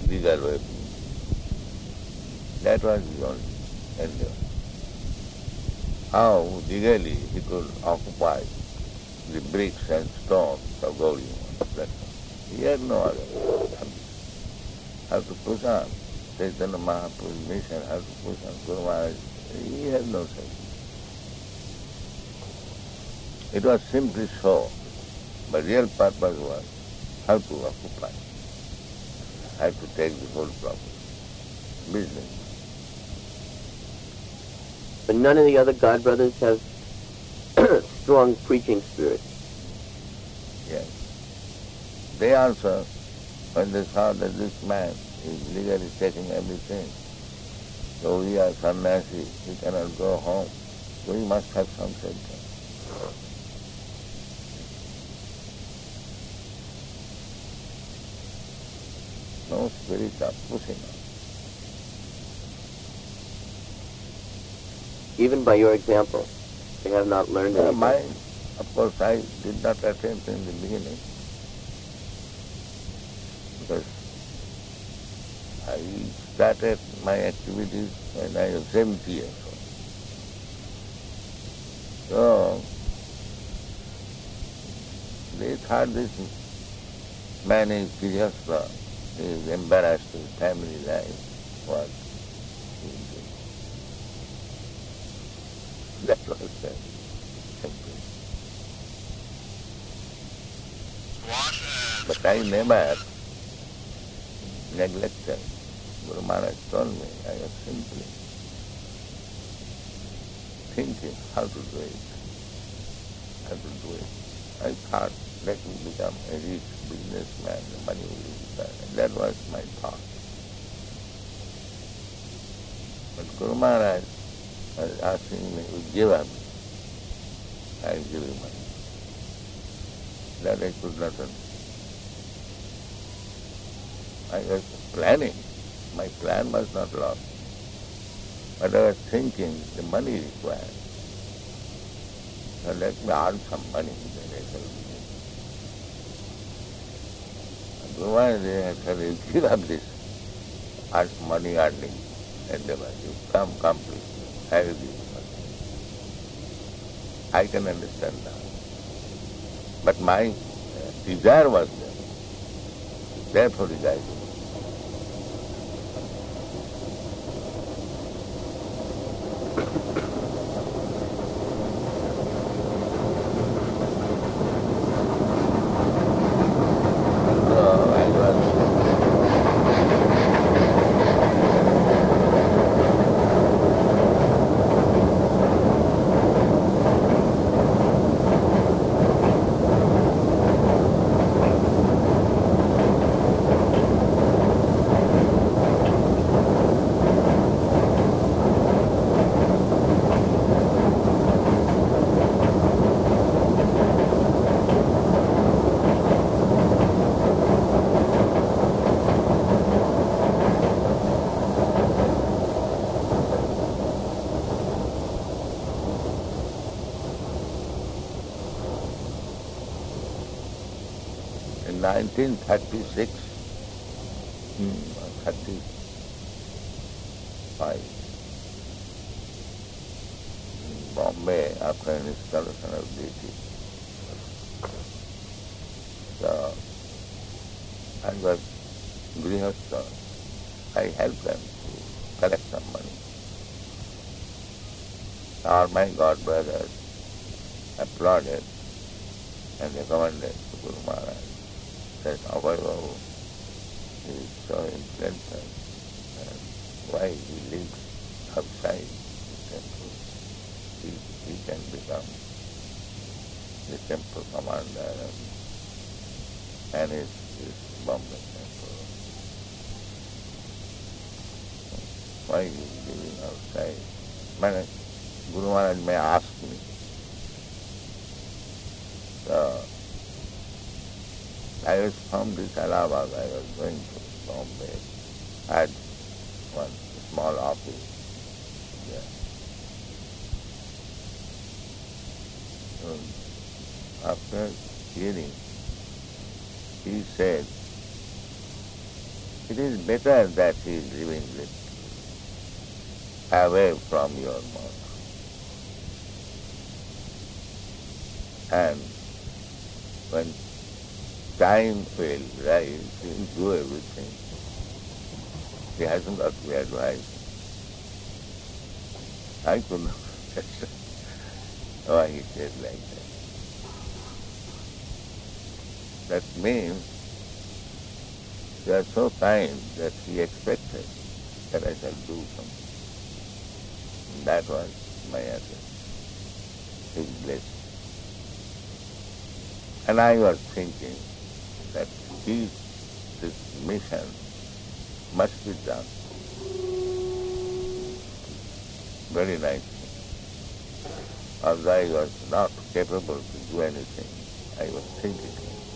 legal way. That was his only endeavor. How legally he could occupy the bricks and stones of Gauri platform. He had no other ambition. How to push on. Chaitanya Mahaprabhu's mission, how to push on. Guru Maharaj, he had no such. It was simply so, but real purpose was how to occupy, how to take the whole property, business. But none of the other God brothers have strong preaching spirit. Yes. They also, when they saw that this man is legally taking everything, so we are sannyasi, he cannot go home, so he must have some shelter. No spirit of pushing on. Even by your example, they have not learned anything. Mine, of course, I did not attempt in the beginning, because I started my activities when I was 70 years old. So, they thought this man is Grijastha, he is embarrassed with family life, what he is doing. That was simple. But I never neglected. Guru Maharaj told me, I was simply thinking how to do it, how to do it. I thought let me become a rich businessman, the money will be there. That was my thought. But Guru Maharaj was asking me to give up. I give you money. That I could not understand. I was planning. My plan was not lost. But I was thinking the money required. So let me earn some money, then I shall begin. And Guru Maharaj said, you give up this money earning endeavor. You come please. I will give you money. I can understand that. But my desire was there. Therefore he guided me. In 1936, 35, in Bombay, after an installation of deity. So, I was Grihastha. I helped them to collect some money. All my God brothers applauded and recommended to Guru Maharaj that Abhay Babu is so intelligent and why he lives outside the temple. He can become the temple commander and manage this Bombay temple. Why he is living outside? Guru Maharaj may ask me. So, I was from this Allahabad, I was going to Bombay. I had one small office there. After hearing, he said It is better that he is living with away from your mouth. And when time will rise, he will do everything. He hasn't got to be advised. I could not understand why he said like that. That means you are so kind that he expected that I shall do something. That was my answer. His blessing. And I was thinking that this mission must be done. Very nice. Although I was not capable to do anything, I was thinking.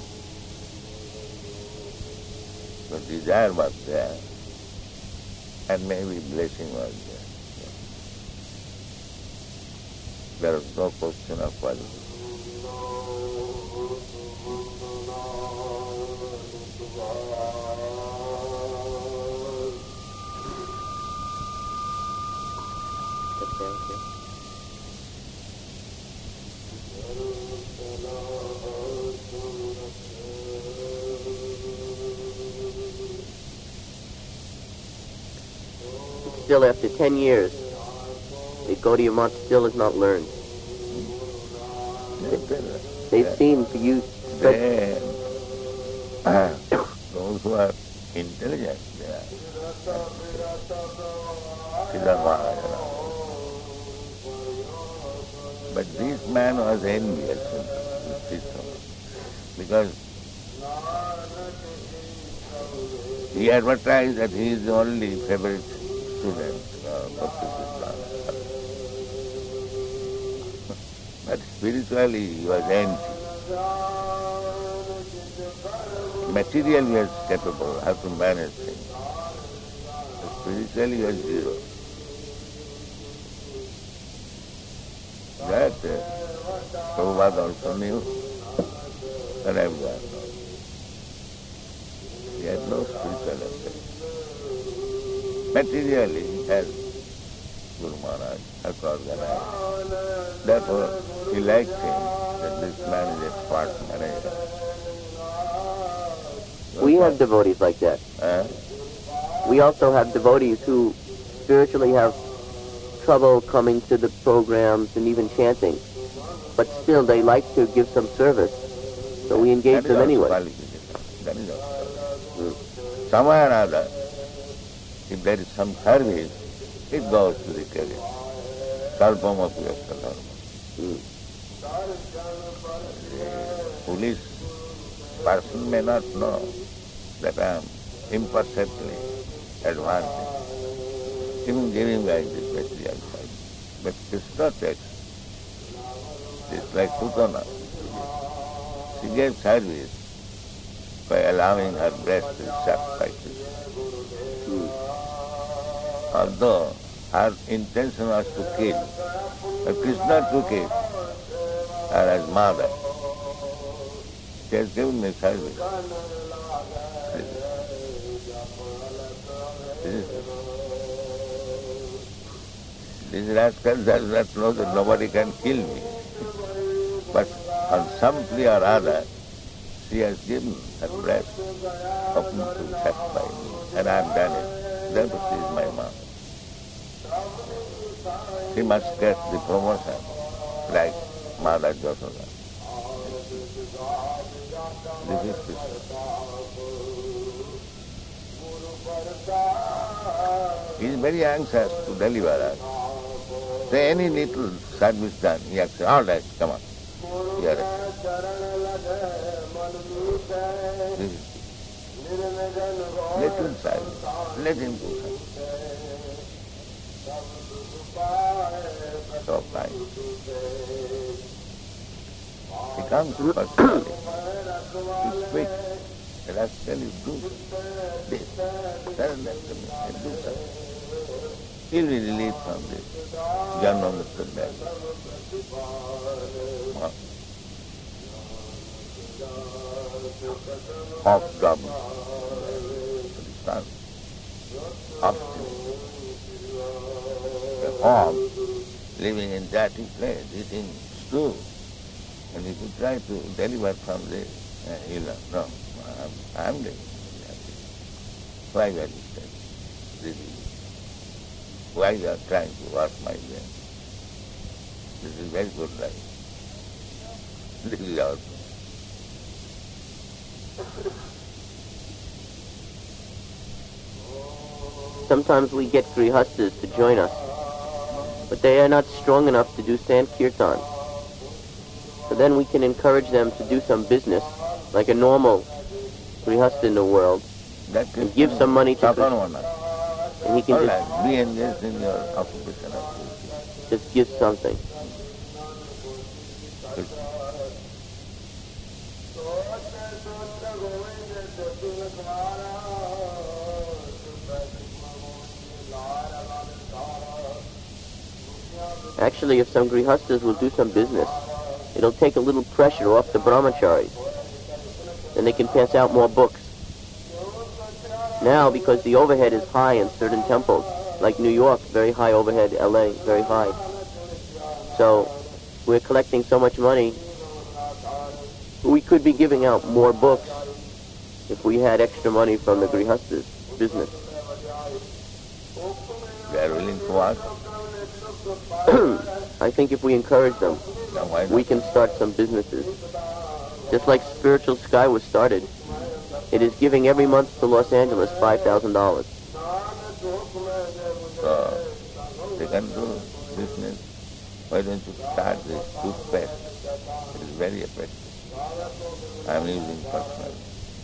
The desire was there, and maybe blessing was there. There was no question of quality. Thank you. Still, after 10 years, the Gaudiya Math still is not learned. They've seen for you. Those who are intelligent, they are. But this man was envious with system because he advertised that he is the only favorite student of Krishna. But spiritually he was empty. Materially he was capable, how to manage things. But spiritually he was zero. That Prabhupada also knew, and everyone knows. He had no spiritual aspect. Materially he has Guru Maharaj, how to organize. Therefore he liked him, that this man is expert manager. We have devotees like that. We also have devotees who spiritually have trouble coming to the programs and even chanting, but still they like to give some service, so we engage them anyway. That is also. Somewhere or other, if there is some service, it goes to the credit. Kalpamapi yasta dharma. The foolish person may not know that I am imperceptibly advancing, even giving like this material side. But Krishna takes, it's like Putana. She gave service by allowing her breast to be sacrificed. Although her intention was to kill, but Krishna took it, her as mother. She has given me service. This rascal does not know that nobody can kill me. But on some plea or other, she has given her breast open to satisfy me, and I have done it. Therefore she is my mother. She must get the promotion like Mother Yashoda. This is Krishna. He is very anxious to deliver us. So any little service done, he has said, all right, come on. You are right. Little service. Let him do something. So kind. He comes personally. He speaks. And I tell you, do this. Surrender to me and do something. He will be relieved from this. Janma Mukta Bhaya. Off government. obstinate. A hog living in dirty place, eating stew. And if you try to deliver from this, he'll no, I'm living. Why were you saying? Why you are trying to wash my brain? This is very good life. This is our Sometimes we get grihastas to join us, but they are not strong enough to do Sankirtan. So then we can encourage them to do some business, like a normal grihasta in the world, and give some money to Krishna. And he can be engaged in your occupation. Just give something. Actually, if some grihastas will do some business, it'll take a little pressure off the brahmacharis. Then they can pass out more books. Now, because the overhead is high in certain temples, like New York, very high overhead, LA, very high. So, we're collecting so much money, we could be giving out more books if we had extra money from the grihastas' business. They are willing to ask? I think if we encourage them, we can start some businesses. Just like Spiritual Sky was started, it is giving every month to Los Angeles $5,000. They can do business. Why don't you start this toothpaste? It is very effective. I am using personally.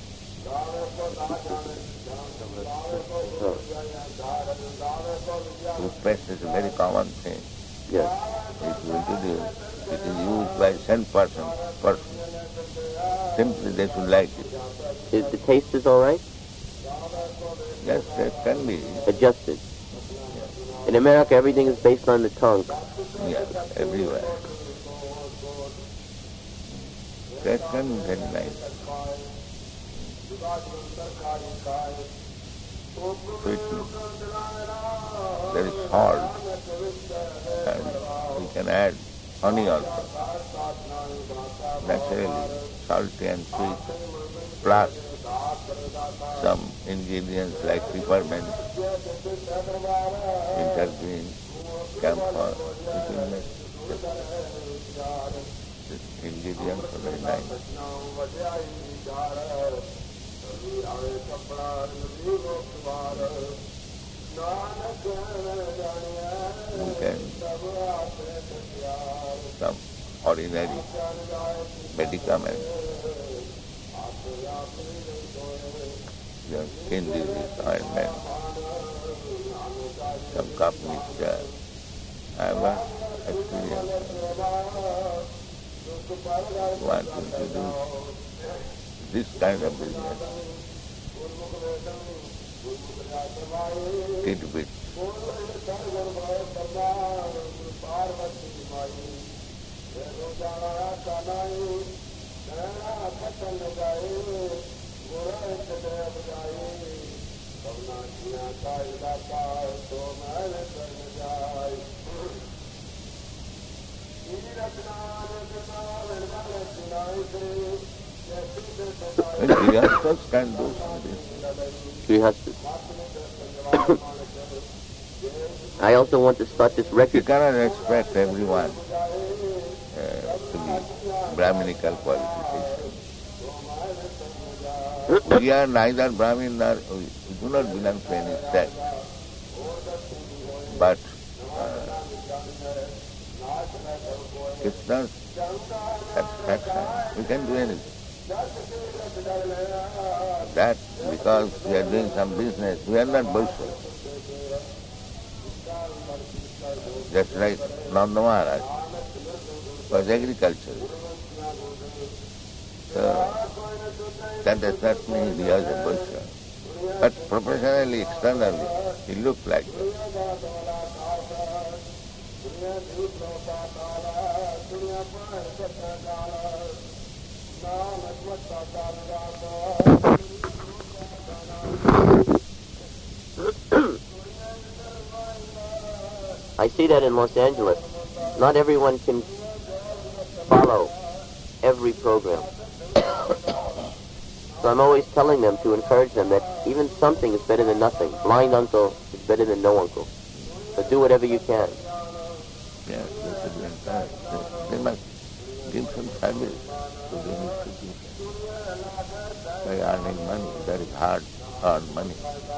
Toothpaste is a very common thing. Yes. If you introduce, it is used by 10%. Simply they should like it. The taste is all right? Yes, it can be. Adjusted. In America, everything is based on the tongue. Yes, everywhere. That can be very nice. Sweetness. There is salt. And we can add honey also. Naturally, salty and sweet. Plus some ingredients like peppermint, wintergreen, camphor. These ingredients are very nice. We can some ordinary medicaments. Your skin disease ointment, some cup mixture. I have experience. Want to introduce this kind of business. Tidbits. Grihastas can do this. Grihastas. I also want to start this You record. cannot expect everyone to be Brahminical qualification. We are neither Brahmin nor we do not belong to any sect. But Krishna's satisfaction, we can do anything. That because we are doing some business, we are not boisterous. Just like Nanda Maharaj was agriculturist. So that does not mean he was a boisterous. But professionally, externally, he looked like that. I see that in Los Angeles. Not everyone can follow every program. So I'm always telling them to encourage them that even something is better than nothing. Blind uncle is better than no uncle. So do whatever you can. Yes, they should be encouraged. They must give some service to the institution by earning money. That is hard earned money.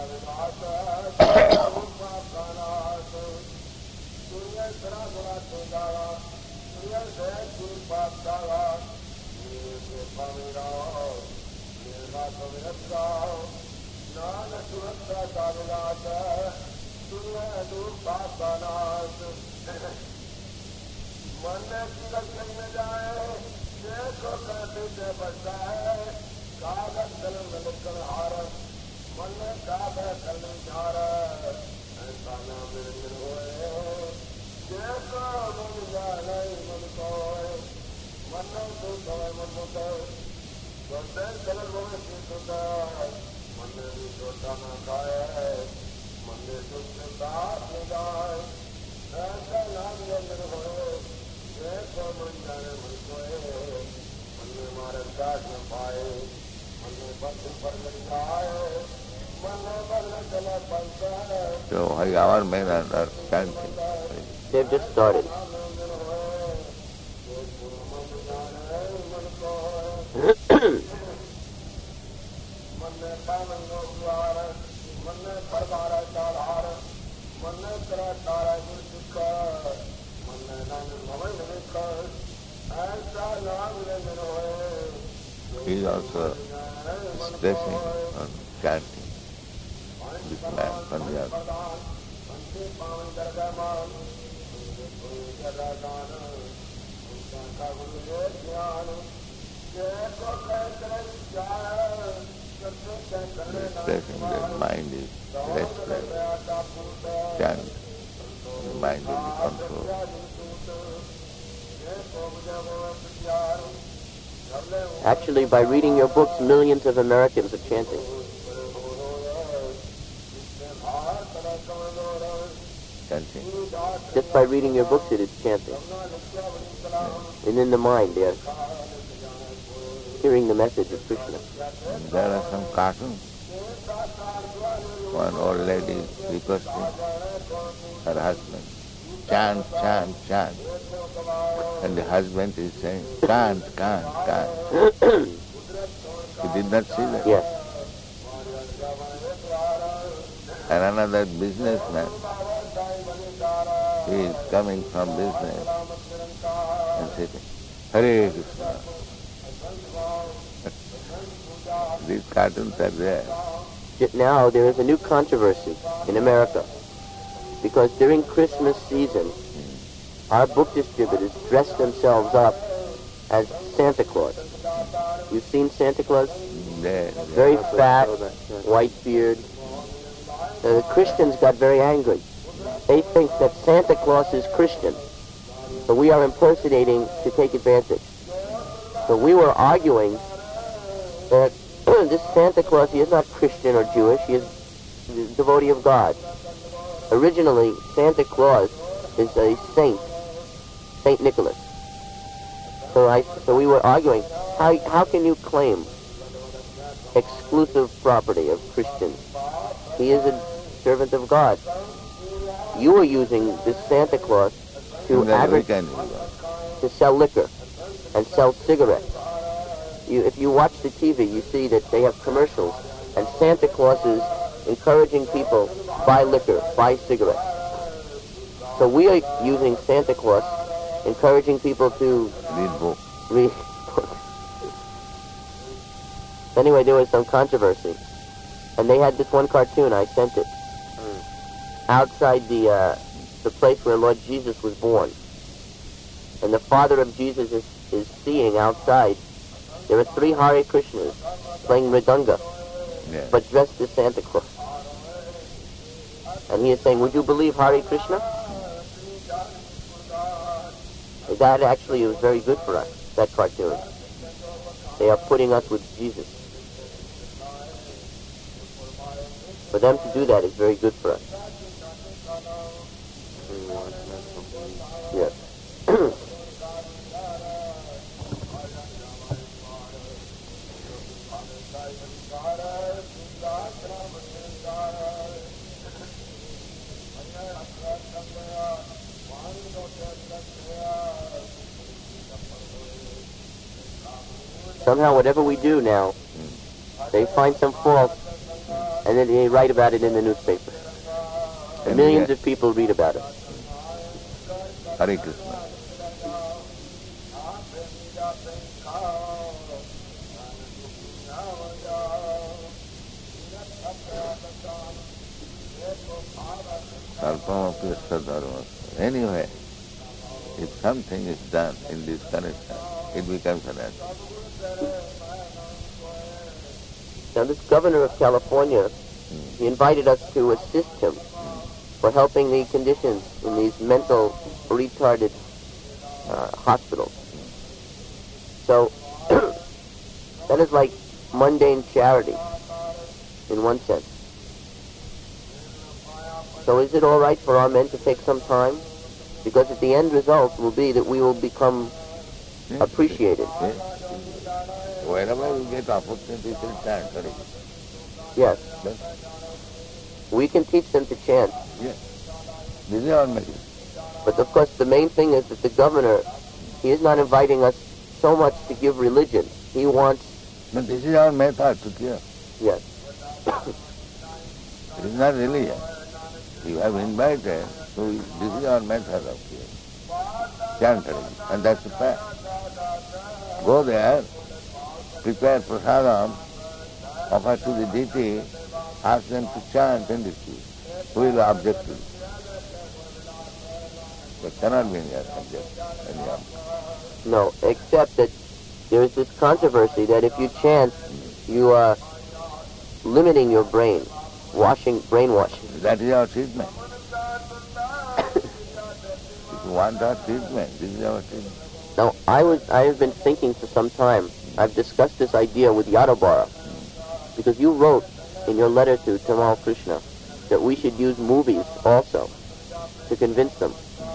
So our men are chanting. They've just started. He is also stressing on chanting this man, Pandya. The expression, their mind is restless. Chant, the mind will be controlled. Actually, by reading your books, millions of Americans are chanting. Chanting. Just by reading your books, it is chanting. And in the mind, they're hearing the message of Krishna. And there are some cartoons. One old lady is requesting her husband, chant, chant, chant. And the husband is saying, can't. You did not see that? Yes. And another businessman, he is coming from business and sitting, Hare Krishna. These cartoons are there. Now there is a new controversy in America because during Christmas season, our book distributors dress themselves up as Santa Claus. You've seen Santa Claus? Very fat, white beard. The Christians got very angry. They think that Santa Claus is Christian. So we are impersonating to take advantage. So we were arguing that this Santa Claus, he is not Christian or Jewish. He is a devotee of God. Originally, Santa Claus is a saint, Saint Nicholas. So we were arguing, how can you claim exclusive property of Christians? He is a servant of God. You are using this Santa Claus to to sell liquor and sell cigarettes. If you watch the TV, you see that they have commercials, and Santa Claus is encouraging people, buy liquor, buy cigarettes. So we are using Santa Claus, encouraging people to read books. Anyway, there was some controversy, and they had this one cartoon, I sent it, outside the place where Lord Jesus was born. And the father of Jesus is seeing outside. There are 3 Hare Krishnas playing Mridanga, but dressed as Santa Claus. And he is saying, would you believe Hare Krishna? That actually was very good for us, that cartoon. They are putting us with Jesus. For them to do that is very good for us. somehow whatever we do now, they find some fault, and then they write about it in the newspaper. And millions of people read about it. Hare Krishna. Anyway, if something is done in this connection, it becomes an act. Now this governor of California, he invited us to assist him for helping the conditions in these mental retarded hospitals. So that is like mundane charity in one sense. So is it all right for our men to take some time? Because at the end result will be that we will become appreciated. Wherever we get opportunity to chant, yes. We can teach them to chant. Yes. This is our message. But of course the main thing is that the governor, he is not inviting us so much to give religion. He wants... No, this is our method to give. Yes. It is not religion. You have invited, so this is our method of giving. Chant religion. And that's the fact. Go there, prepare prasadam, offer to the deity, ask them to chant and receive. Who will object to it? There cannot be any object. No, except that there is this controversy that if you chant, you are limiting your brain, brainwashing. That is our treatment. If you want our treatment, this is our treatment. Now, I have been thinking for some time. I've discussed this idea with Yadavara, because you wrote in your letter to Tamal Krishna that we should use movies also to convince them.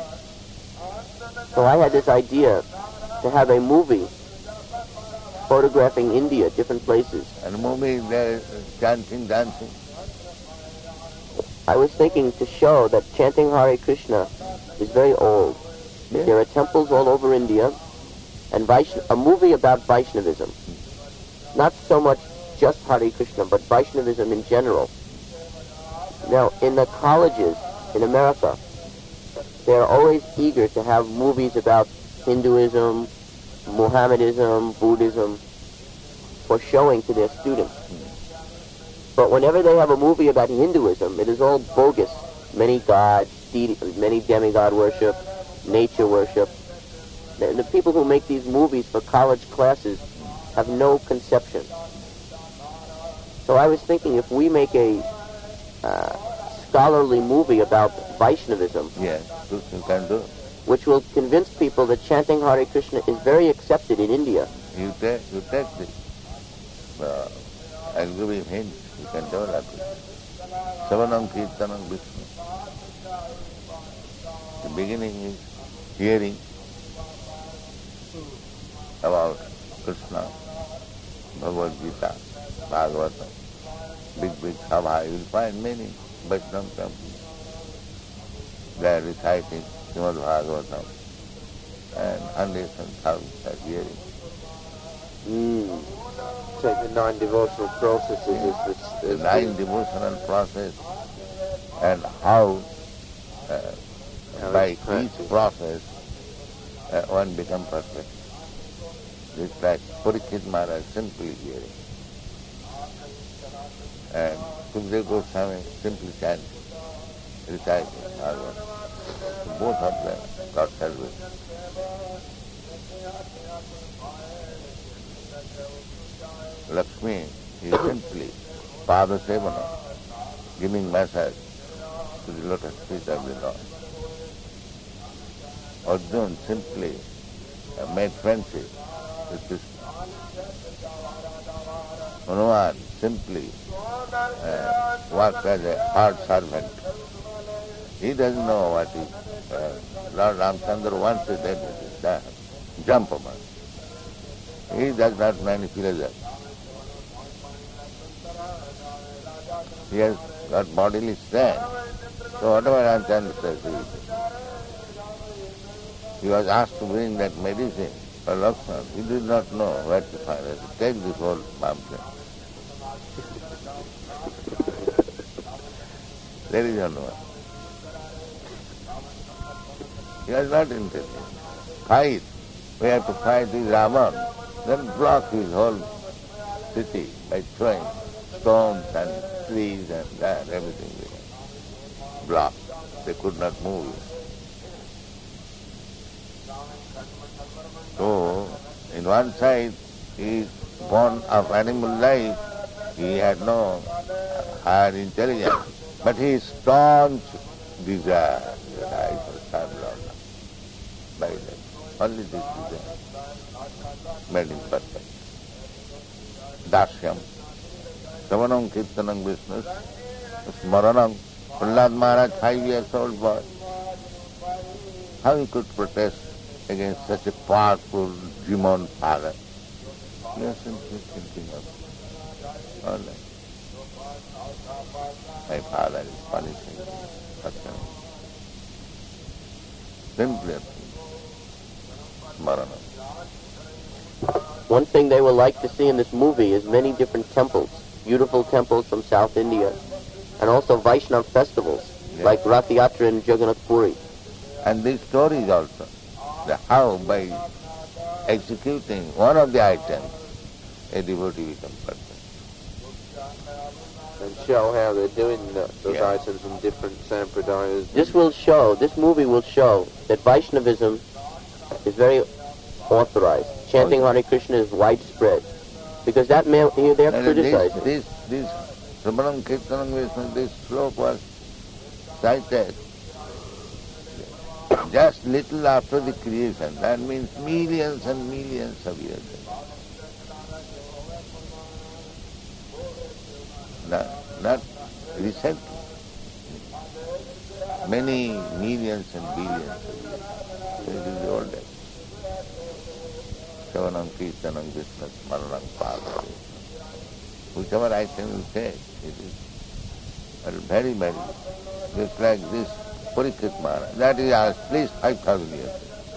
So I had this idea to have a movie photographing India, different places. And a movie there chanting, dancing. I was thinking to show that chanting Hare Krishna is very old. Yeah. There are temples all over India, and a movie about Vaishnavism. Not so much just Hare Krishna, but Vaishnavism in general. Now, in the colleges in America, they are always eager to have movies about Hinduism, Mohammedanism, Buddhism, for showing to their students. But whenever they have a movie about Hinduism, it is all bogus. Many gods, many demigod worship, nature worship. The people who make these movies for college classes have no conception. So I was thinking if we make a scholarly movie about Vaishnavism, yes, you can do. Which will convince people that chanting Hare Krishna is very accepted in India. You take this agree hint, you can develop it. Savanam Kirtanam Vishnu. The beginning is hearing about Krishna, Bhagavad Gita, Bhagavatam, big Sabha. You will find many Vaishnava temples. They are reciting Srimad Bhagavatam and hundreds and thousands are hearing. So the 9 devotional processes is the 9 devotional process, and how by each process one becomes perfect. It's like Parikshit Maharaj simply hearing, and Sukadeva Goswami simply chanting, reciting Bhagavatam. So both of them got service. Lakshmi is simply Pada Sevana, giving massage to the lotus feet of the Lord. Arjuna simply made friendship with Krishna. Hanuman simply worked as a hard servant. He doesn't know what is Lord Ramchandra wants it, that it is done. Jump upon. He does not know any philosophy. He has got bodily strength. So whatever Ramchandra says, he was asked to bring that medicine But Lakshmana, he did not know where to find it. Take this whole mountain. There is Hanuman. He was not intelligent. Fight. We have to fight with Ravan. Then block his whole city by throwing stones and trees and that, everything they blocked. They could not move. So, in one side, he is born of animal life. He had no higher intelligence. But his staunch desire that I shall serve Lord by that. Only this desire made him perfect. Dashyam. Savanam Kirtanam Vishnu. Smaranam. Prahlad Maharaj, 5 years old boy. How he could protest against such a powerful demon father? We are simply thinking of all that. My father is punishing me. Simply a thing. Smaranam. One thing they will like to see in this movie is many different temples, beautiful temples from South India, and also Vaishnav festivals, like Rath Yatra in Jagannath Puri. And these stories also, how by executing one of the items, a devotee becomes perfect. And show how they're doing those items in different sampradayas. This movie will show that Vaishnavism is very authorized. Chanting Hare Krishna is widespread. Because they're criticizing. This Sravanam Kirtanam Vishnu, this slope was cited just little after the creation. That means millions and millions of years ago. Not recently. Many millions and billions of years. It is the old days. Savanam Kirtanam Vishnu Smaranam Pada. Whichever item you take, it is very, very, just like this Parikshit Maharaj. That is at least 5,000 years.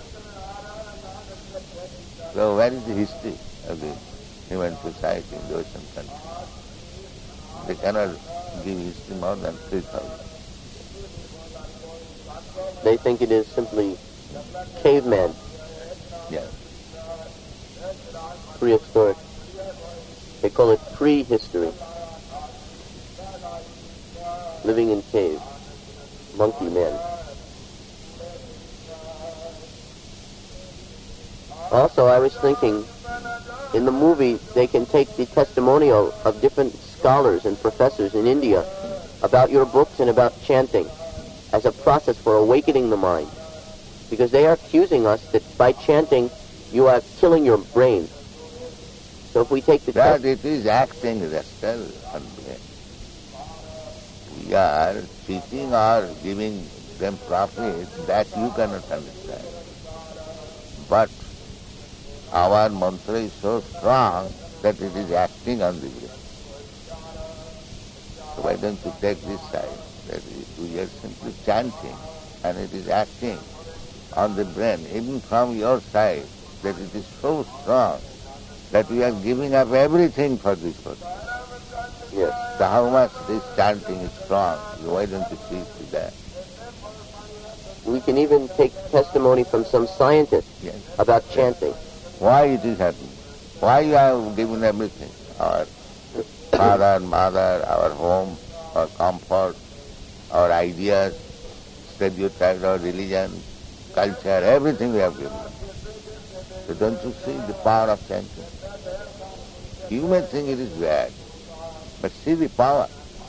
So where is the history of the human society in the ocean country? They cannot give history more than 3,000. They think it is simply caveman. Yes. Prehistoric. They call it prehistory. Living in caves. Monkey men. Also, I was thinking, in the movie, they can take the testimonial of different scholars and professors in India about your books and about chanting as a process for awakening the mind. Because they are accusing us that by chanting, you are killing your brain. So if we take the that it is acting rascal and we are teaching or giving them profit, that you cannot understand. But our mantra is so strong that it is acting on the brain. So why don't you take this side? That we are simply chanting and it is acting on the brain, even from your side, that it is so strong that we are giving up everything for this purpose. Yes. So how much this chanting is strong? Why don't you see to that? We can even take testimony from some scientists about chanting. Why it is happening? Why you have given everything? Our father, mother, our home, our comfort, our ideas, stereotypes, our religion, culture, everything we have given. So don't you see the power of chanting? You may think it is bad, but see the power.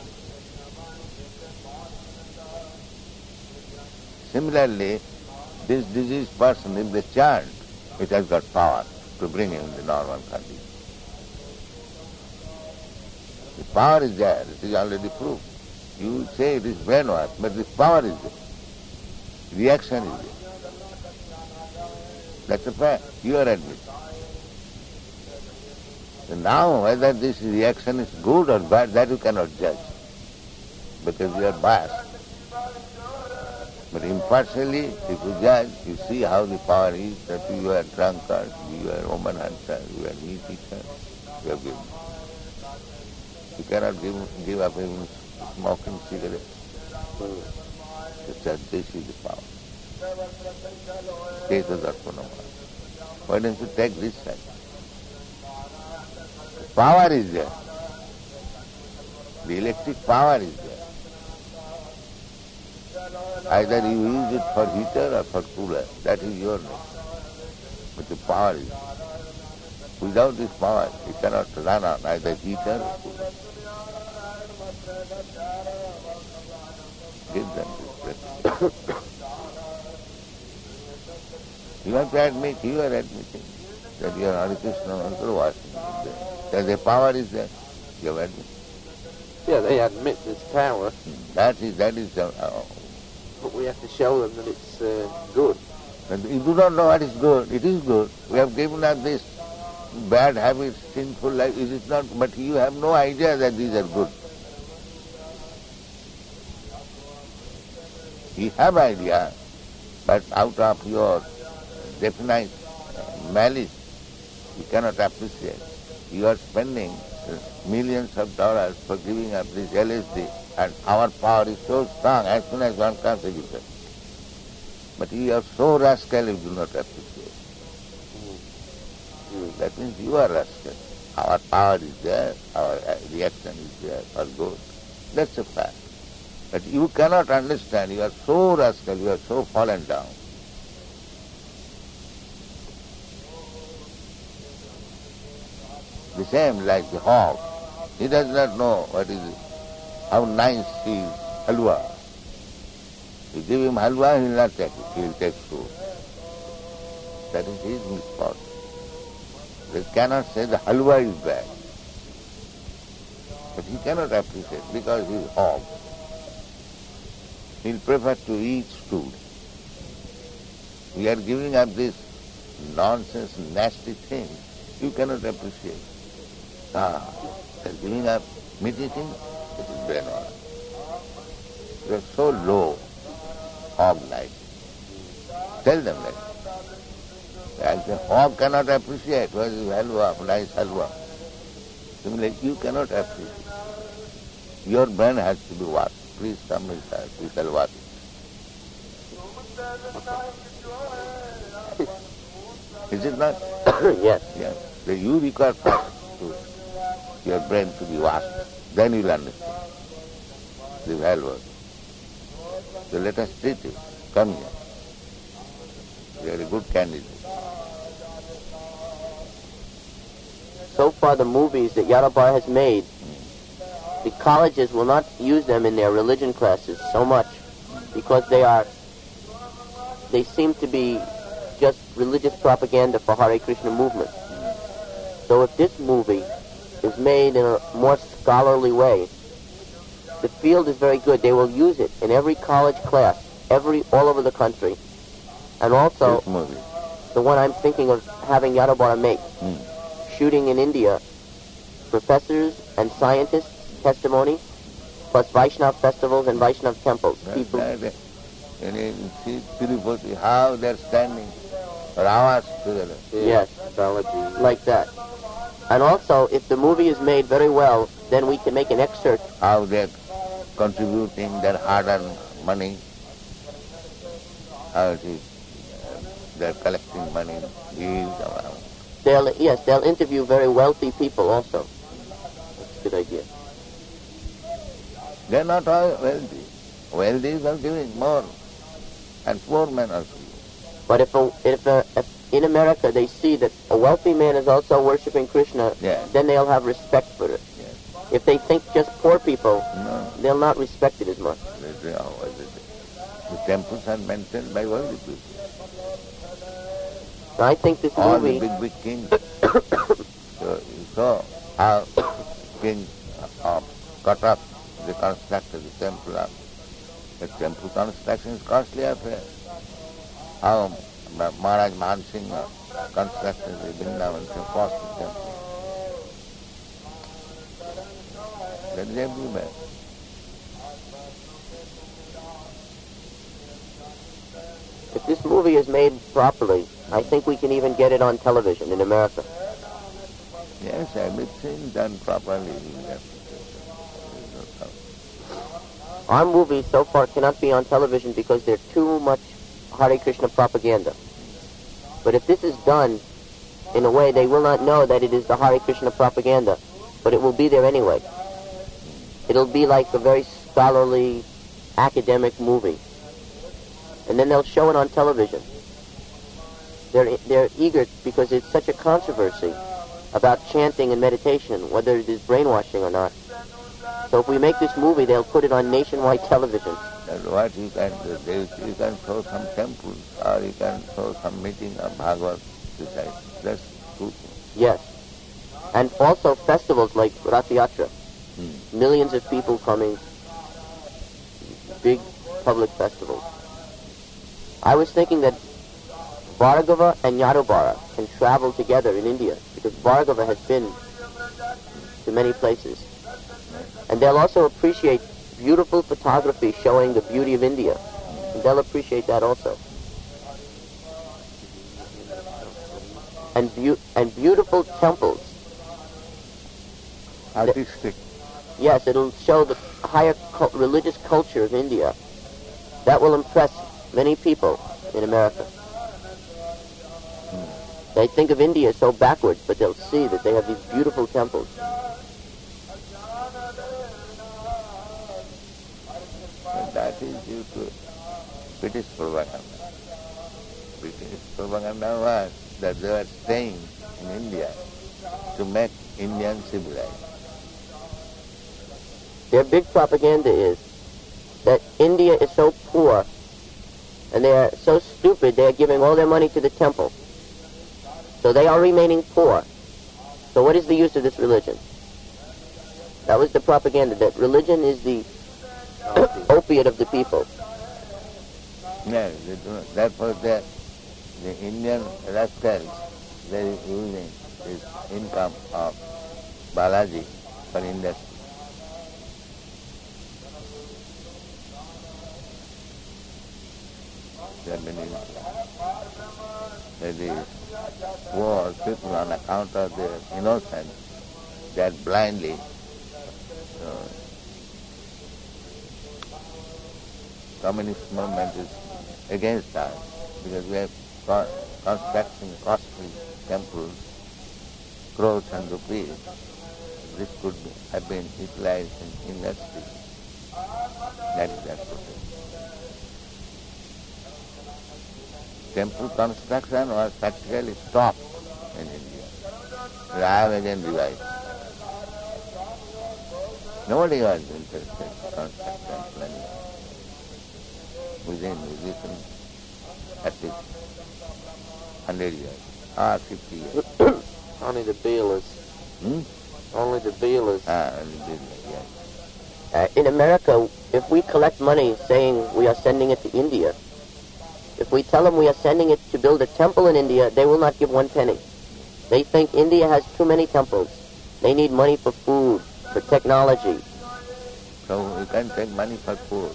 Similarly, this diseased person, if they chant, it has got power to bring him in the normal condition. The power is there, it is already proved. You say it is brainwash, but the power is there. Reaction is there. That's a fact. You are admitting. So now, whether this reaction is good or bad, that you cannot judge, because you are biased. But impartially, if you judge, you see how the power is, that you are drunkards, you are woman hunters, you are meat eaters, you have given. You cannot give up even smoking cigarettes. This is the power. Why don't you take this side? The power is there. The electric power is there. Either you use it for heater or for cooler. That is your name. But the power is there. Without this power, you cannot run on either heater or cooler. Give them this blessing. You have to admit, you are admitting that you are Hare Krishna mantra washing. That the power is there. You have admitted. Yeah, they admit there's power. That is but we have to show them that it's good. And you do not know what is good. It is good. We have given up this bad habits, sinful life. It is not, but you have no idea that these are good. You have idea, but out of your definite malice, you cannot appreciate. You are spending millions of dollars for giving up this LSD, and our power is so strong as soon as one comes, you get. But you are so rascal you do not appreciate. That means you are rascal. Our power is there, our reaction is there for good. That's a fact. But you cannot understand, you are so rascal, you are so fallen down. The same like the hog. He does not know how nice is halwa. You give him halwa, he will not take it, he will take food. That is his misfortune. They cannot say the halwa is bad. But he cannot appreciate because he is hog. He will prefer to eat food. We are giving up this nonsense, nasty thing. You cannot appreciate. They are giving up meat eating, it is brainwash. You are so low, hog-like. Tell them that. As the hog cannot appreciate what is halwa, nice halwa. Similarly, you cannot appreciate. Your brain has to be washed. Please come inside, we shall wash it. Is it not? Yes. Yes. So you require first your brain to be washed. Then you will understand the value. So let us treat you. Come here. You are a good candidate. So far, the movies that Yadabar has made, the colleges will not use them in their religion classes so much because they seem to be just religious propaganda for Hare Krishna movement. So if this movie is made in a more scholarly way, the field is very good. They will use it in every college class, all over the country. And also, the one I'm thinking of having Yadabar make, shooting in India, professors and scientists' testimony, plus Vaishnav festivals and Vaishnav temples. People. See Tirupati, how they're standing for hours together. Yes, like that. And also, if the movie is made very well, then we can make an excerpt. How they're contributing their hard-earned money, how it is, they're collecting money, They'll interview very wealthy people also. That's a good idea. They're not all wealthy. Wealthy are giving more, and poor men are giving. But if in America they see that a wealthy man is also worshipping Krishna, then they'll have respect for it. Yes. If they think just poor people, they'll not respect it as much. The temples are maintained by wealthy people. I think this all movie... the big kings. So you saw how King of Katak, they constructed the temple. The temple construction is costly affair. How Maharaj Mahan Singh constructed the Vrindavan, it's a costly temple. That is everywhere. this movie is made properly, I think we can even get it on television in America. Yes, everything done properly. Our movies so far cannot be on television because they're too much Hare Krishna propaganda. But if this is done in a way, they will not know that it is the Hare Krishna propaganda, but it will be there anyway. It'll be like a very scholarly, academic movie. And then they'll show it on television. They're eager because it's such a controversy about chanting and meditation, whether it is brainwashing or not. So if we make this movie, they'll put it on nationwide television. That's what you can do. You can show some temples, or you can show some meeting of Bhagavad Society. That's good. Yes. And also festivals like Rath Yatra. Millions of people coming. Big public festivals. I was thinking that Bhargava and Yadubara can travel together in India, because Bhargava has been to many places. And they'll also appreciate beautiful photography showing the beauty of India. And they'll appreciate that also. And beautiful temples. Artistic. Yes, it'll show the higher religious culture of India. That will impress many people in America. They think of India so backwards, but they'll see that they have these beautiful temples. And that is due to British propaganda. British propaganda was that they were staying in India to make Indians civilized. Their big propaganda is that India is so poor and they are so stupid they are giving all their money to the temple. So they are remaining poor. So what is the use of this religion? That was the propaganda, that religion is the opiate of the people. Yes, therefore the Indian rascals, they are using this income of Balaji for industry. The poor people, on account of their innocence, that blindly communist movement is against us, because we are constructing costly temples, crores and rupees. This could have been utilized in industry. That is their protest. Temple construction was practically stopped in India. I have again revived. Nobody was interested in construct temple anymore. Within at least 100 years, or 50 years. Only the Beelers. Only the Beelers. Only the Beelers, yes. In America, if we collect money saying we are sending it to India, if we tell them we are sending it to build a temple in India, they will not give 1 penny. They think India has too many temples. They need money for food, for technology. So we can take money for food.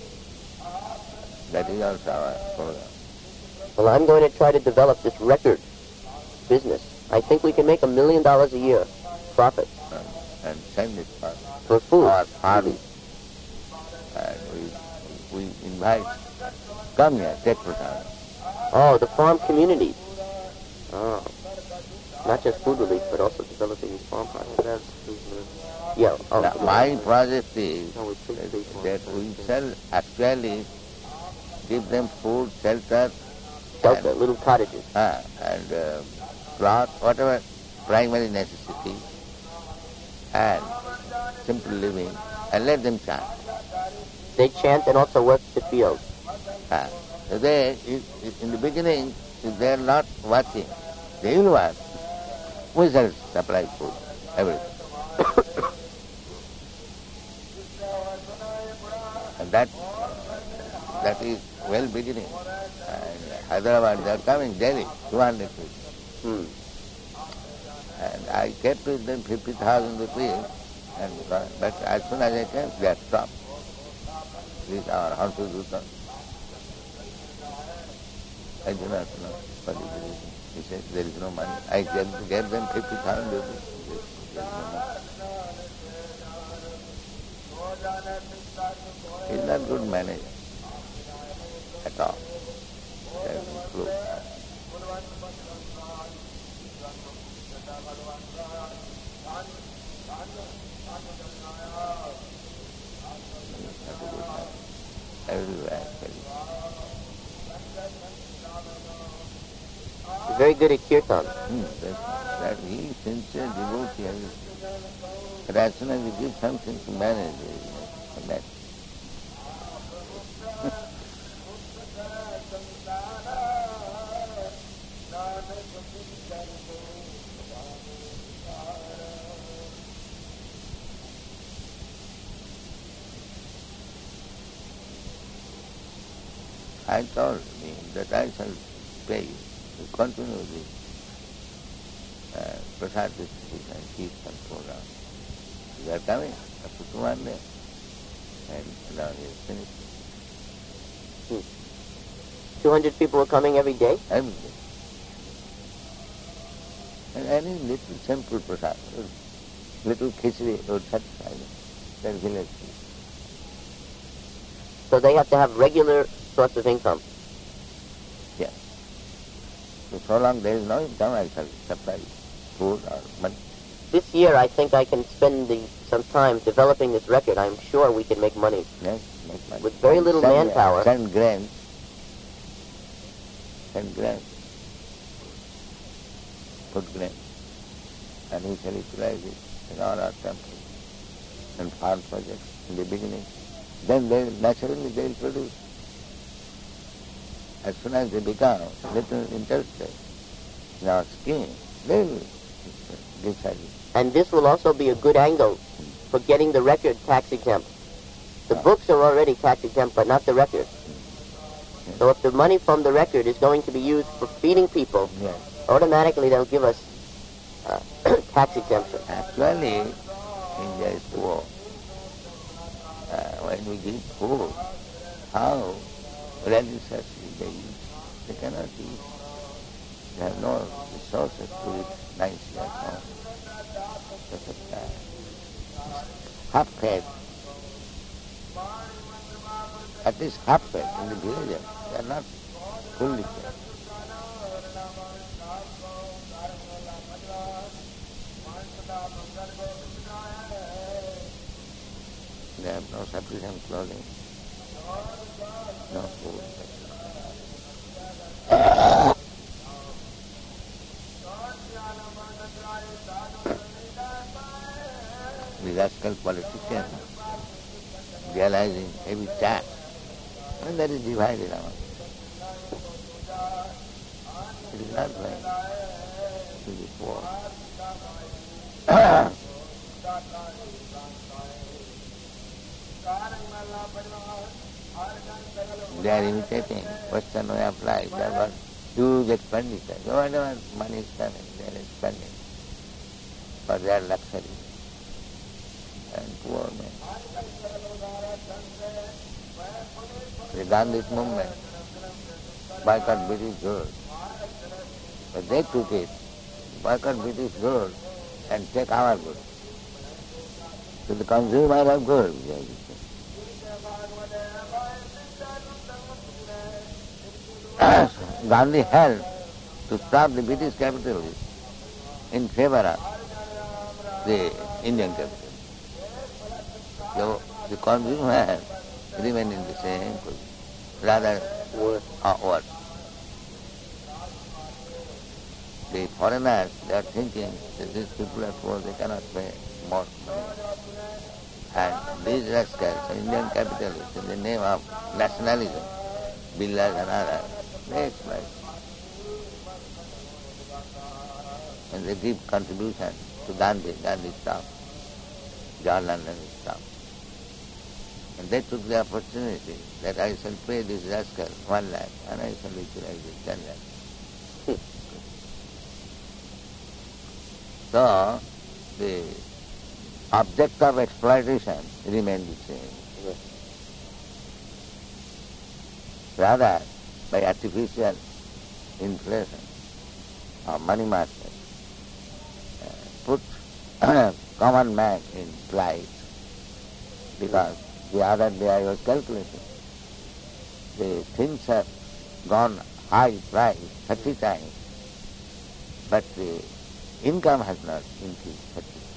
That is also our program. Well, I'm going to try to develop this record business. I think we can make $1 million a year profit. And send it for food. Our farm. And we invite, come here, take program. Oh, the farm communities. Oh. Not just food relief, but also developing these farm projects. Yeah. Oh, now, my project is that we shall actually give them food, shelter, little cottages. And cloth, whatever primary necessity, and simple living, and let them chant. They chant and also work the fields. They, in the beginning, if they are not watching, they will watch. We shall supply food, everything. And that is well beginning. And Hyderabad, they are coming daily, 200 people. And I kept with them 50,000 rupees, but as soon as I came, they had stopped. These are Hansu Dutan. I do not know what is the reason. He said, there is no money. I gave them 50,000 rupees. There is no money. He's not good manager at all. He has improved. Everywhere. He's very good at kirtan. That he is sincere devotee. But as soon as you give something to manage, a mess. I told him that I shall pay you to continue this prasad distribution and keep some program. You are coming up to one day, and now he is finished. 200 people are coming every day? Every day. And any little simple prasad, little khichdi would satisfy them, that village people. So they have to have regular source of income. Yes. So long there is no income, I shall supply food or money. This year I think I can spend some time developing this record. I'm sure we can make money. Yes, make money. With very little manpower. Send grants. Send grants. Put grants. And we shall utilize it in all our temples and farm projects in the beginning. Then naturally they will produce. As soon as they become little interested in our scheme, they will decide. And this will also be a good angle for getting the record tax exempt. The books are already tax exempt, but not the record. So if the money from the record is going to be used for feeding people, automatically they'll give us tax exemption. Actually, India is poor. When we give food, how religiously they eat? They cannot eat. They have no resources to eat nicely at home. Half fed. At least half fed in the village. They are not fully fed. They have no sufficient clothing, no food. The rascal politician realizing heavy tax, and that is divided among us. It is not right to the poor. They are imitating Western way of life. They have got huge expenditure. Whatever money is coming, they are spending for their luxury. And poor men. The Gandhist movement boycott British goods. But they took it, boycott British goods and take our goods. So the consumer of goods. Gandhi helped to stop the British capitalists in favor of the Indian capitalists. So the consumer remained in the same position, rather worse. The foreigners, they are thinking that these people are poor, they cannot pay more money. And these rascals, Indian capitalists, in the name of nationalism, Billas and others, they exploit. And they give contribution to Gandhi stopped. Jawaharlal Nehru stopped. And they took the opportunity that I shall pay this rascal 1 lakh and I shall utilize it 10 lakh. So, the object of exploitation remains the same. Rather, by artificial inflation or money market put common man in plight, because the other day I was calculating, the things have gone high price 30 times, but the income has not increased 30 times.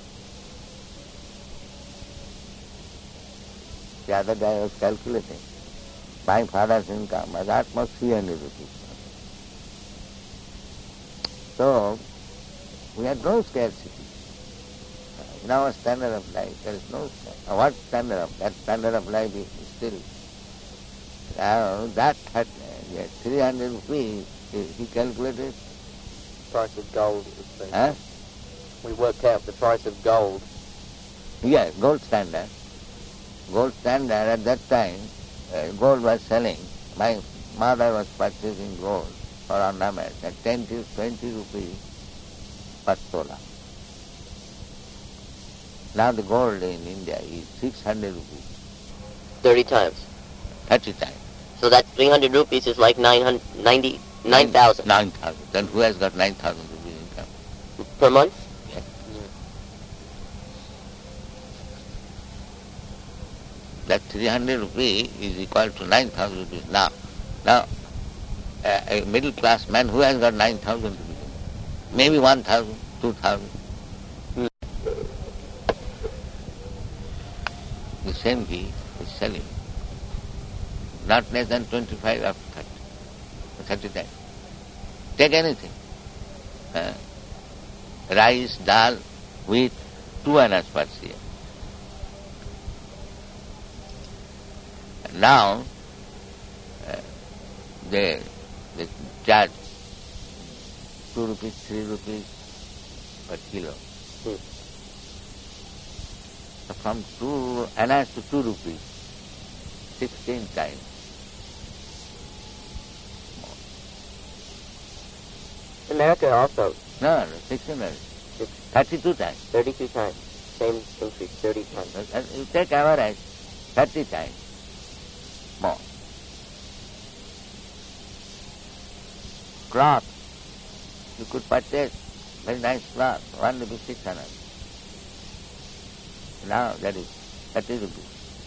The other day I was calculating, my father's income was at most 300 rupees. So, we had no scarcity. In our standard of life, there is no scarcity. What standard of? That standard of life is still, that had 300 rupees, he calculated. Price of gold, it would be. Huh? We worked out the price of gold. Yeah, gold standard. Gold standard at that time, gold was selling. My mother was purchasing gold for ornaments at 10 to 20 rupees per tola. Now the gold in India is 600 rupees. 30 times. 30 times. So that 300 rupees is like 9,000. 9,000. Then who has got 9,000 rupees income? Per month? Yes. That 300 rupees is equal to 9,000 rupees now. Now, a middle class man who has got 9,000 rupees income? Maybe 1,000, 2,000. The same ghee is selling not less than 25 after 30 times. Take anything. Rice, dal, wheat, 2 annas per year. Now, they charge 2 rupees, 3 rupees per kilo. So from 2 annas to 2 rupees, 16 times. America also. No, 16 times. 32 times. 32 times. Same increase, 30 times. You take average, 30 times more. Cloth, you could purchase very nice cloth, 1 rupee 6 annas. Now that is 30 rupees.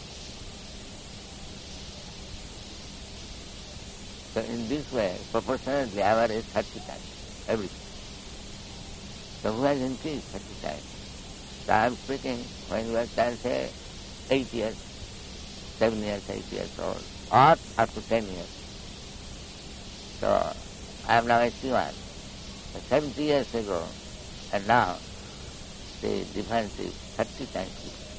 So in this way, proportionately average 30 times, everything. So who has increased 30 times? So I am speaking when you are, say, 8 years, 7 years, 8 years old, or up to 10 years. So I am now 81. 70 years ago, and now the difference is 30 times.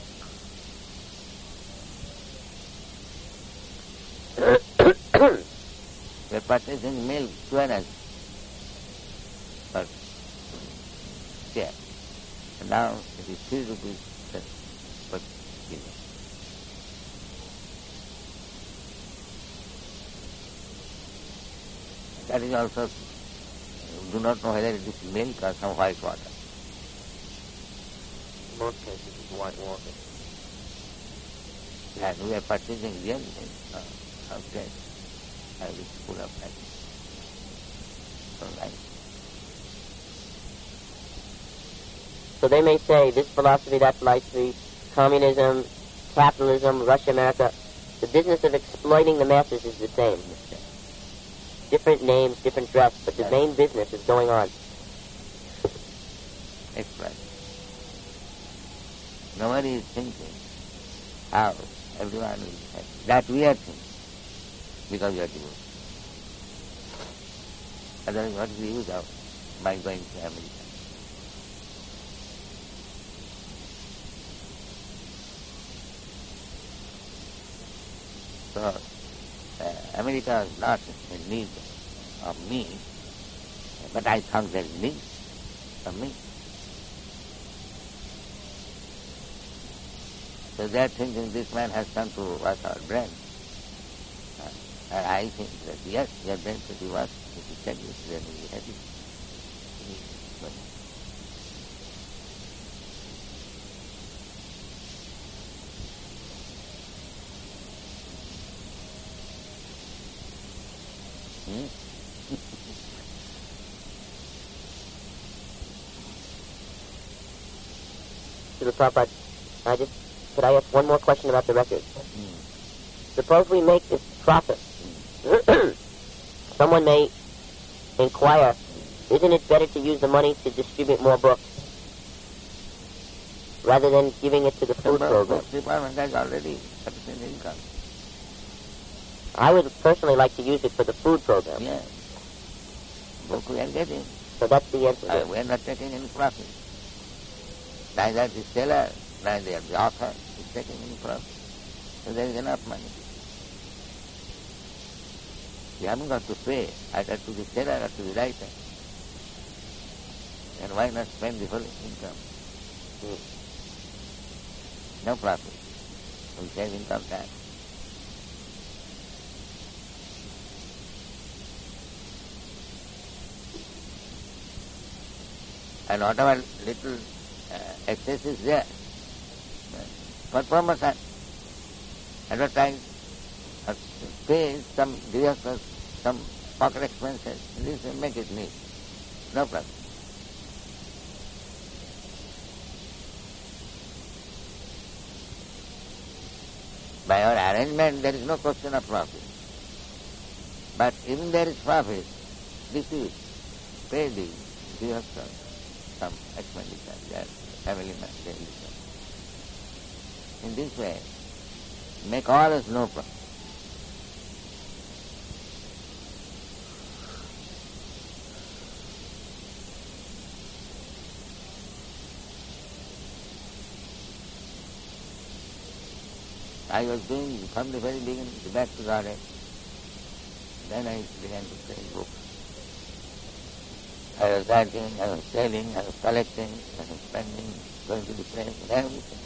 We are purchasing milk, 2 annas per share. And now it is 3 rupees per kilo. That is also, do not know whether it is milk or some white water. In most cases, it's white water. And we are purchasing real milk. Okay. I will full of that. So nice. So they may say this philosophy, that philosophy, communism, capitalism, Russia, America, the business of exploiting the masses is the same. Different names, different dress, but the main business is going on. Exploit. Nobody is thinking how everyone will be happy. That we are thinking, because we are devoted. Otherwise, what is the use of my going to America? So, America is not in need of me, but I think there is need of me. So they are thinking this man has come to wash our brain. And I think that yes, your brain should be washed. If you check this, then we will be happy. Srila Prabhupada, could I ask one more question about the record? Suppose we make this profit. Someone may inquire, isn't it better to use the money to distribute more books rather than giving it to the food program? The department has already sufficient income. I would personally like to use it for the food program. Yeah. Book we are getting. So that's the answer. We are not taking any profit. Neither the seller, neither the author is taking any profit. So there is enough money. You haven't got to pay either to the seller or to the writer. And why not spend the whole income? No profit. We save income tax. And whatever little excess is there, for promotion, advertise, or pay some directors, some pocket expenses, this will make it neat. No problem. By our arrangement, there is no question of profit. But even there is profit, this is pay the directors some expenditure, their family members. In this way, make all as no problem. I was doing from the very beginning back to Godhead. Then I began to play books. I was writing, I was selling, I was collecting, I was spending, going to the place, and everything.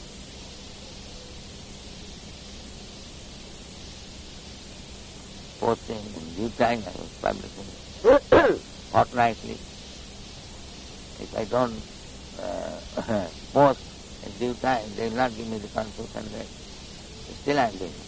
Posting in due time, I was publishing fortnightly. If I don't post in due time, they will not give me the consultation rate. Still I am doing it.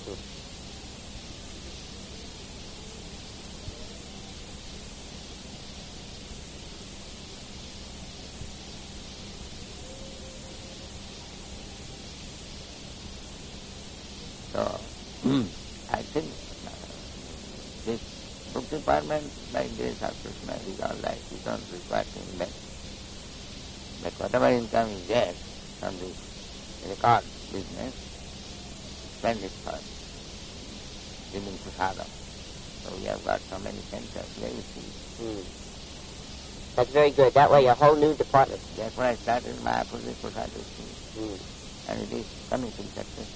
So, I think this book department, like this, after is all right. You don't require to invest. But whatever income you get from this record business, spend it for giving prasadam. So we have got so many centers where you see. That's very good. That way a whole new department. That's why I started Mayapur with prasadam. And it is coming to success.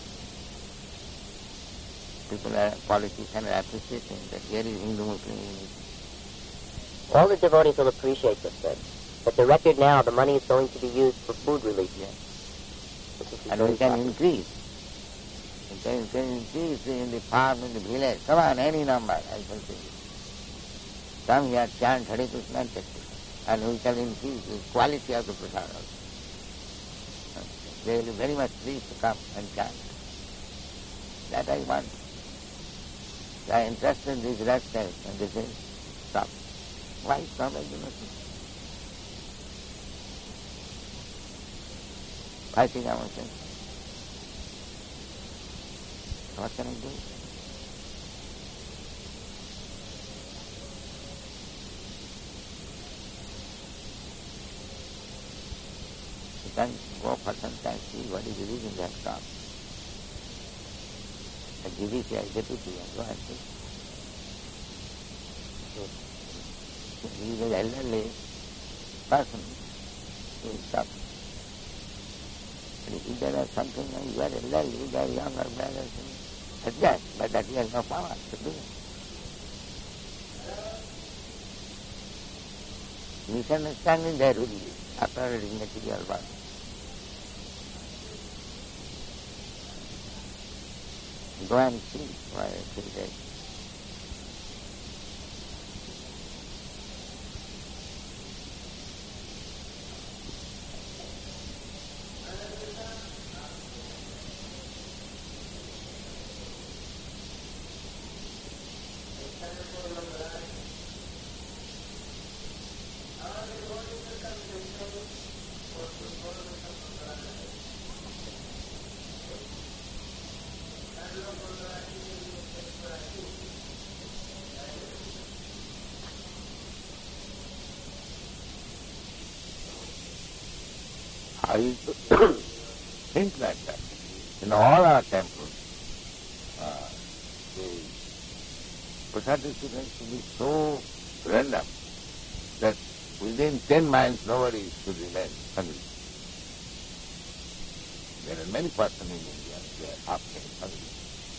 People are, politicians are appreciating that here is Hindu-Muslim unity. All the devotees will appreciate this then. But the record now, the money is going to be used for food relief. Yes. And we can increase. We can increase in the farm, in the village. Come on, any number, I shall say. Come here, chant Hare Krishna and take Krishna. And we can increase the quality of the prasad also. They will be very much pleased to come and chant. That I want. They are interested in these rascals and they say, stop. Why stop? I do not know. I think I must say, what can I do? You can go for some time, see what is the reason they have stopped. The judiciary deputy and go and see. He is an elderly person who is stopped. If there is something, you are elderly, you are younger brothers, adjust, but that he has no power to do it. Misunderstanding there will be after reading material work. Go and see why it is there. I used to think like that. In all our temples, the prasad distribution should be so random that within 10 miles nobody should remain hungry. There are many persons in India, they are half hungry.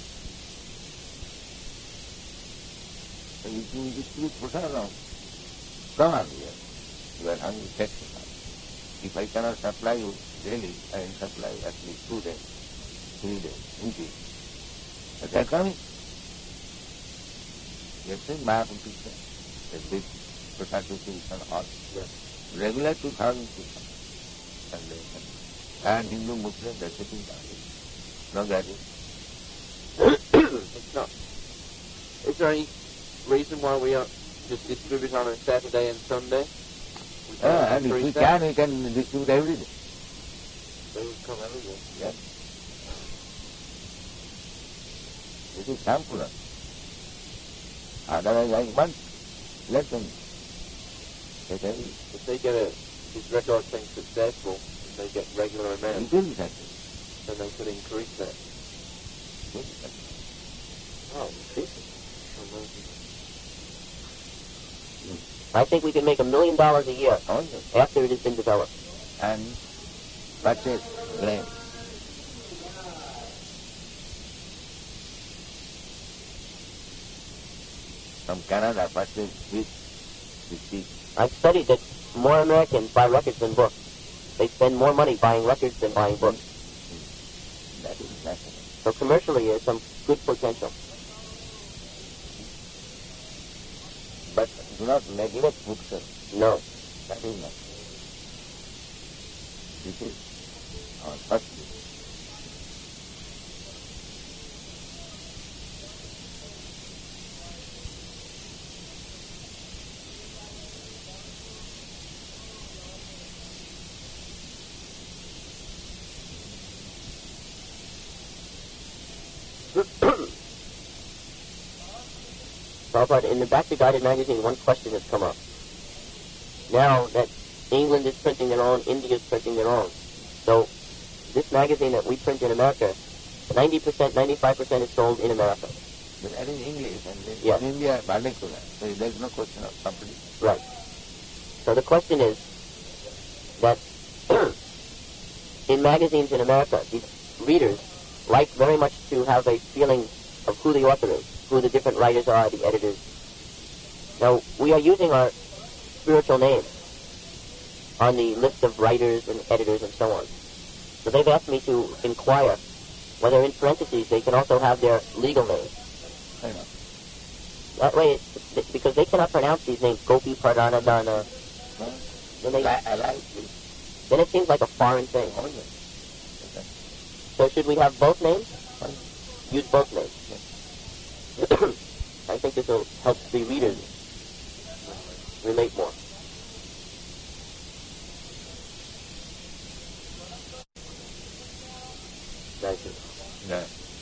So if you distribute prasad around, come on here, you are hungry, take prasad. If I cannot supply you daily, I will supply at least 2 days, 3 days, in peace. But they are coming. You have seen Mahaprabhu picture, a big prasad distribution hall. Yes. Regular 2,000 people. Sunday. And Hindu, Muslim, they are sitting down. No gathering. It's not. Is there any reason why we are just distribute on a Saturday and Sunday? And if we can distribute every day. They would come every day. Yes. This is Sampura. Otherwise, I want let them get every day. If they get this record thing successful, and they get regular It amounts, will be successful. then they could increase that. It will be successful. Oh, this is amazing. I think we can make $1 million a year Oh, yes. after it has been developed. And purchase grain. From Canada, purchase wheat, the I've studied that more Americans buy records than books. They spend more money buying records than buying books. That is necessary. So commercially, there's some good potential. But do not neglect books. No. That is not. This is our first duty. Prabhupada, in the Bhakti Guided magazine, one question has come up. Now that England is printing their own, India is printing their own. So this magazine that we print in America, 90%, 95% is sold in America. But that is English, and Yes. in India, vernacular. So there is no question of company. Right. So the question is that in magazines in America, these readers like very much to have a feeling of who the author is, who the different writers are, the editors. Now, we are using our spiritual names on the list of writers and editors and so on. So they've asked me to inquire whether in parentheses they can also have their legal names. I know. That way, because they cannot pronounce these names, Gopi, Pradana, Dana, No? then, I like this. then it seems like a foreign thing. Oh, yes. So should we have both names? Fine. Use both names. I think this will help the readers relate more. Thank you. Yeah.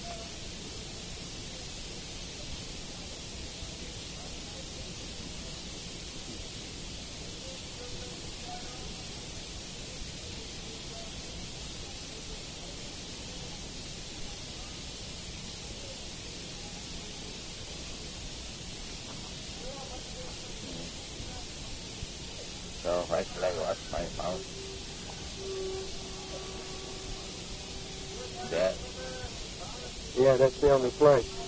So why should I wash my mouth? There. Yeah, that's the only place.